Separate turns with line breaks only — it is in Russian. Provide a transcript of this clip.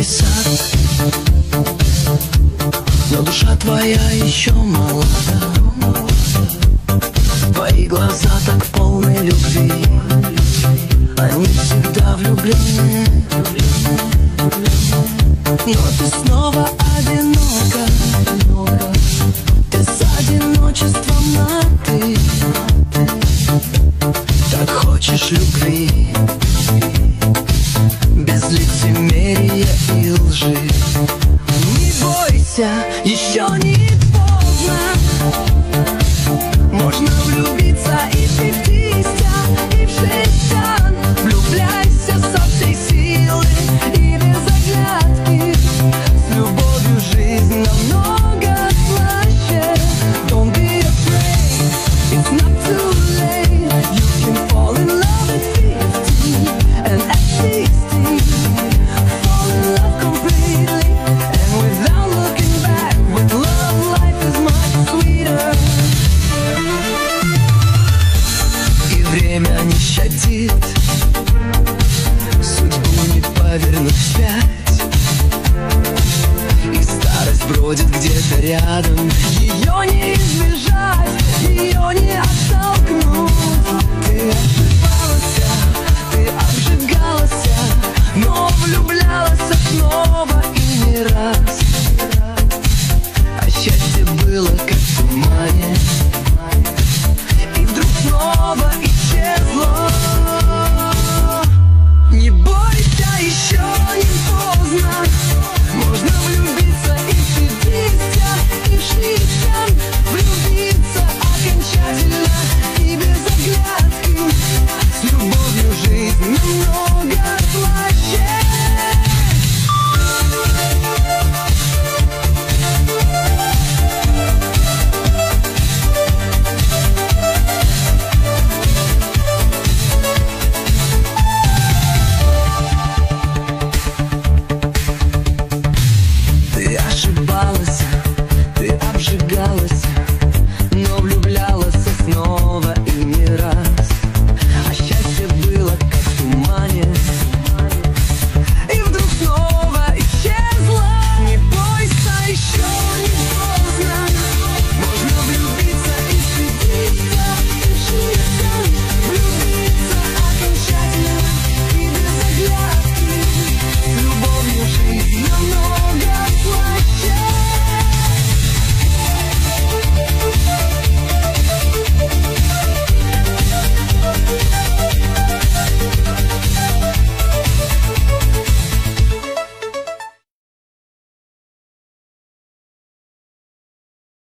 сад, но душа твоя еще молода. Твои глаза так полны любви, они всегда влюблены. Но ты снова одинока, ты с одиночеством на ты. Так хочешь любви, без лицемерия и лжи. Не бойся, еще не поздно. Можно влюбиться и в 50, и в 60. Влюбляйся со всей силы и без оглядки. С любовью жизнь намного слаще. Don't be afraid, it's not too late. You can fall in love at 50 and at 60. Fall in love completely and without looking back. With love, life is much sweeter. И время не щадит, судьбу не повернуть вспять. И старость бродит где-то рядом, ее не избежать, ее не оттолкнуть. Ты ошибалась, ты обжигалась, но влюблялась снова и не раз. А счастье было